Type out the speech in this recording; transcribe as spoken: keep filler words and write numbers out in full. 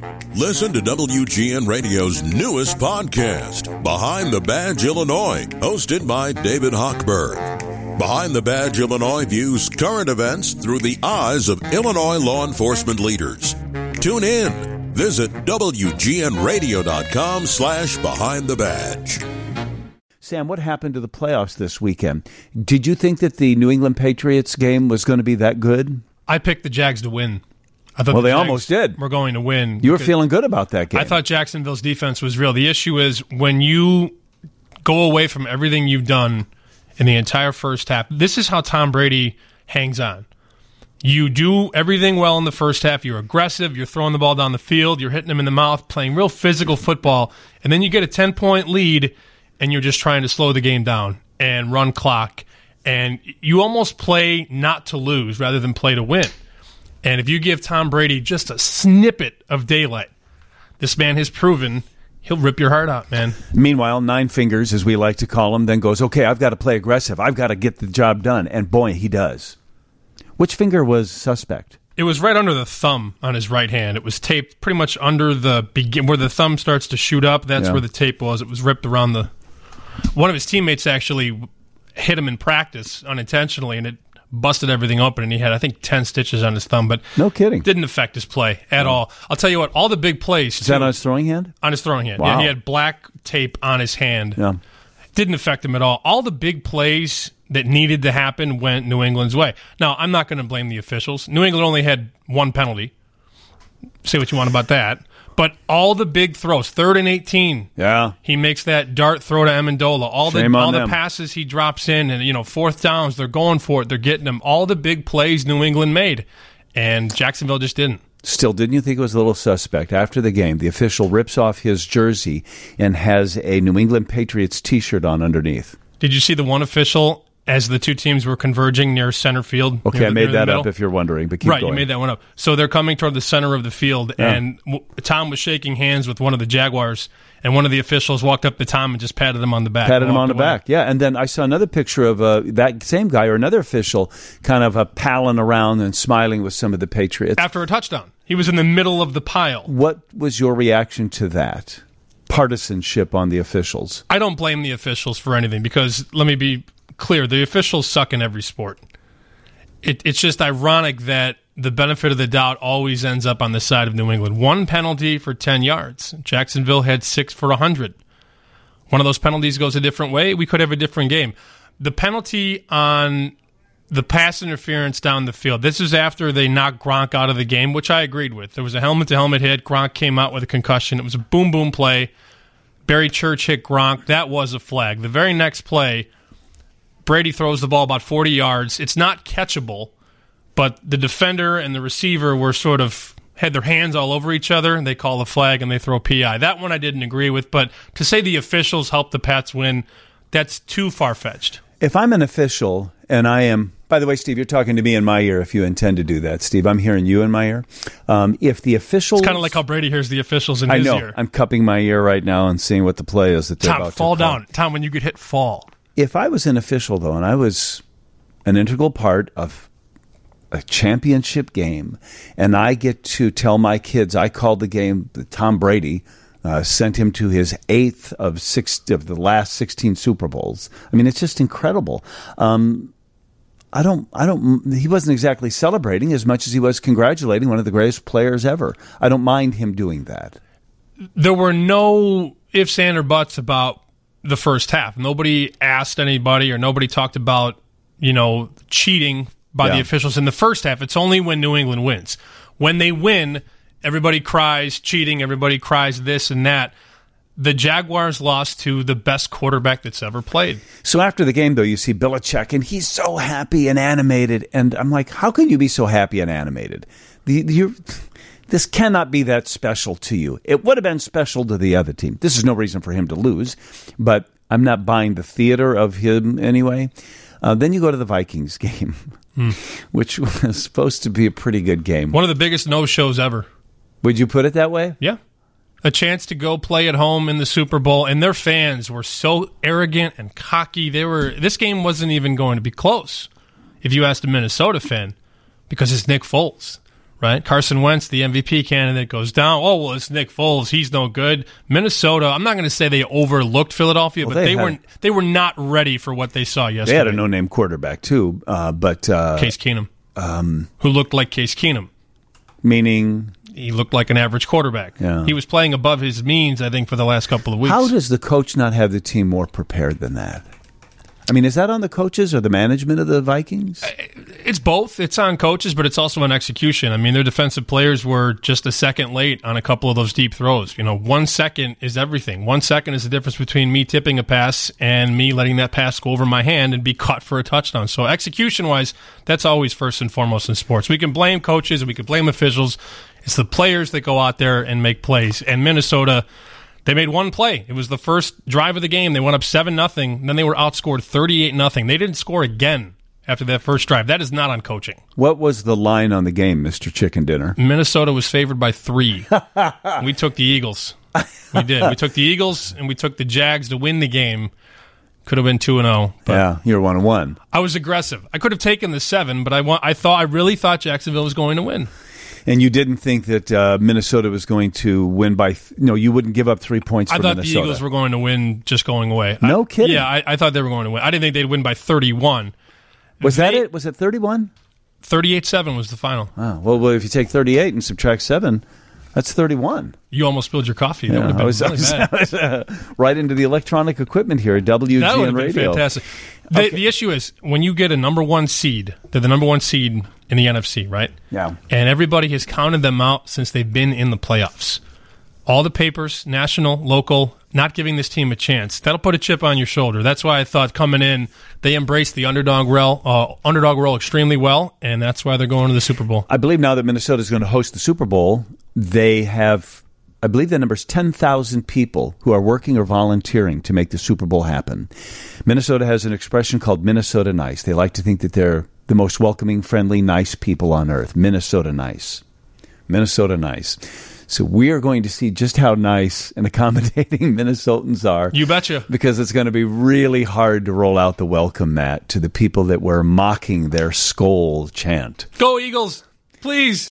Listen to W G N Radio's newest podcast, Behind the Badge Illinois, hosted by David Hochberg. Behind the Badge Illinois views current events through the eyes of Illinois law enforcement leaders. Tune in. Visit W G N radio dot com slash behind the badge. Sam, what happened to the playoffs this weekend? Did you think that the New England Patriots game was going to be that good? I picked the Jags to win. I thought well, the they Jags almost did. We're going to win. You were feeling good about that game. I thought Jacksonville's defense was real. The issue is when you go away from everything you've done in the entire first half, this is how Tom Brady hangs on. You do everything well in the first half. You're aggressive. You're throwing the ball down the field. You're hitting them in the mouth, playing real physical football. And then you get a ten-point lead, and you're just trying to slow the game down and run clock. And you almost play not to lose rather than play to win. And if you give Tom Brady just a snippet of daylight, this man has proven he'll rip your heart out, man. Meanwhile, Nine Fingers, as we like to call him, then goes, okay, I've got to play aggressive. I've got to get the job done. And boy, he does. Which finger was suspect? It was right under the thumb on his right hand. It was taped pretty much under the begin where the thumb starts to shoot up. That's yeah. where the tape was. It was ripped around the... One of his teammates actually hit him in practice unintentionally, and it busted everything open, and he had, I think, ten stitches on his thumb, but no kidding, didn't affect his play at no. all. I'll tell you what, all the big plays... Is too, that on his throwing hand? On his throwing hand. Wow. Yeah, he had black tape on his hand. Yeah. Didn't affect him at all. All the big plays that needed to happen went New England's way. Now, I'm not going to blame the officials. New England only had one penalty. Say what you want about that. But all the big throws, third and eighteen, yeah, he makes that dart throw to Amendola. All the Shame all the them. passes he drops in, and you know, fourth downs, they're going for it, they're getting them. All the big plays New England made, and Jacksonville just didn't. Still, didn't you think it was a little suspect? After the game, the official rips off his jersey and has a New England Patriots T-shirt on underneath. Did you see the one official as the two teams were converging near center field? Okay, the, I made that up if you're wondering, but keep right, going. You made that one up. So they're coming toward the center of the field, yeah. and w- Tom was shaking hands with one of the Jaguars, and one of the officials walked up to Tom and just patted him on the back. Patted him on the away. back, yeah. And then I saw another picture of uh, that same guy or another official kind of uh, palling around and smiling with some of the Patriots. After a touchdown. He was in the middle of the pile. What was your reaction to that? Partisanship on the officials. I don't blame the officials for anything because, let me be clear, the officials suck in every sport. It, it's just ironic that the benefit of the doubt always ends up on the side of New England. One penalty for ten yards. Jacksonville had six for one hundred. One of those penalties goes a different way. We could have a different game. The penalty on the pass interference down the field, this is after they knocked Gronk out of the game, which I agreed with. There was a helmet-to-helmet hit. Gronk came out with a concussion. It was a boom-boom play. Barry Church hit Gronk. That was a flag. The very next play, Brady throws the ball about forty yards. It's not catchable, but the defender and the receiver were sort of had their hands all over each other. They call the flag and they throw P I. That one I didn't agree with, but to say the officials helped the Pats win, that's too far-fetched. If I'm an official and I am, by the way, Steve, you're talking to me in my ear if you intend to do that, Steve. I'm hearing you in my ear. Um, if the officials... It's kind of like how Brady hears the officials in I his know. ear. I'm cupping my ear right now and seeing what the play is that they're Tom, about fall to call. down. Tom, when you get hit, fall. If I was an official, though, and I was an integral part of a championship game, and I get to tell my kids I called the game that Tom Brady uh, sent him to his eighth of six of the last sixteen Super Bowls. I mean, it's just incredible. Um, I don't, I don't. He wasn't exactly celebrating as much as he was congratulating one of the greatest players ever. I don't mind him doing that. There were no ifs, ands, or buts about the first half. Nobody asked anybody or nobody talked about, you know, cheating by yeah. the officials in the first half. It's only when New England wins. When they win, everybody cries cheating, everybody cries this and that. The Jaguars lost to the best quarterback that's ever played. So after the game, though, you see Belichick, and he's so happy and animated. And I'm like, how can you be so happy and animated? The, you're, this cannot be that special to you. It would have been special to the other team. This is no reason for him to lose, but I'm not buying the theater of him anyway. Uh, then you go to the Vikings game, hmm. which was supposed to be a pretty good game. One of the biggest no-shows ever. Would you put it that way? Yeah. A chance to go play at home in the Super Bowl, and their fans were so arrogant and cocky. They were. This game wasn't even going to be close if you asked a Minnesota fan, because it's Nick Foles. right? Carson Wentz, the M V P candidate, goes down. Oh, well, it's Nick Foles. He's no good. Minnesota, I'm not going to say they overlooked Philadelphia, Well, but they they, had- weren't they were not ready for what they saw yesterday. They had a no-name quarterback, too, uh, but uh, Case Keenum, um, who looked like Case Keenum. meaning He looked like an average quarterback. Yeah. He was playing above his means, I think, for the last couple of weeks. how does the coach not have the team more prepared than that? I mean, is that on the coaches or the management of the Vikings? It's both. It's on coaches, but it's also on execution. I mean, their defensive players were just a second late on a couple of those deep throws. You know, one second is everything. One second is the difference between me tipping a pass and me letting that pass go over my hand and be caught for a touchdown. So execution-wise, that's always first and foremost in sports. We can blame coaches and we can blame officials. It's the players that go out there and make plays. And Minnesota, they made one play. It was the first drive of the game. They went up seven nothing. Then they were outscored thirty-eight nothing. They didn't score again after that first drive. That is not on coaching. What was the line on the game, Mister Chicken Dinner? Minnesota was favored by three. We took the Eagles. We did. We took the Eagles, and we took the Jags to win the game. Could have been two and zero. Yeah, you're one and one. I was aggressive. I could have taken the seven, but I want. I thought. I really thought Jacksonville was going to win. And you didn't think that uh, Minnesota was going to win by th- – no, you wouldn't give up three points for I thought Minnesota. the Eagles were going to win just going away. No I, kidding. Yeah, I, I thought they were going to win. I didn't think they'd win by thirty-one. Was they, that it? Was it thirty-one? thirty-eight seven was the final. Oh, well, well, if you take thirty-eight and subtract seven, that's thirty-one. You almost spilled your coffee. That Yeah, would have been I was, really I was, bad. I was, uh, right into the electronic equipment here at W G That would N have been Radio. fantastic. The, Okay. the issue is when you get a number one seed, they're the number one seed in the N F C, right? Yeah. And everybody has counted them out since they've been in the playoffs. All the papers, national, local, not giving this team a chance. That'll put a chip on your shoulder. That's why I thought coming in, they embraced the underdog role, uh, underdog role extremely well, and that's why they're going to the Super Bowl. I believe now that Minnesota is going to host the Super Bowl, they have, I believe the number is ten thousand people who are working or volunteering to make the Super Bowl happen. Minnesota has an expression called Minnesota Nice. They like to think that they're the most welcoming, friendly, nice people on earth. Minnesota Nice. Minnesota Nice. So we are going to see just how nice and accommodating Minnesotans are. You betcha. Because it's going to be really hard to roll out the welcome mat to the people that were mocking their Skol chant. Go Eagles, please.